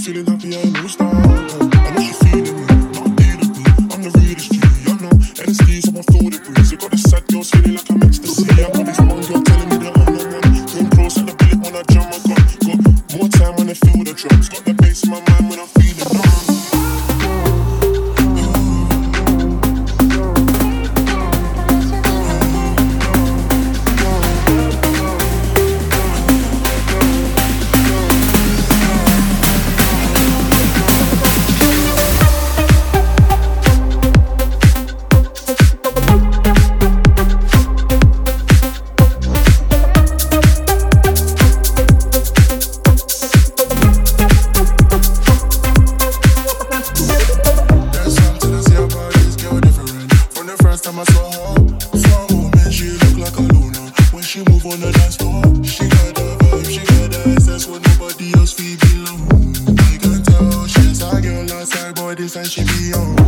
feeling happy, I know star. I know she feeling me, not dealing with me. I'm the realest G, I know. NSD, so I feel the breeze. You got the sad girls feeling like I'm ecstasy. I got this one girl telling me that I'm the one. Came close at the bullet when I jam my gun. Got more time when I feel the drums. Got the bass in my mind when I'm feeling numb. And she be on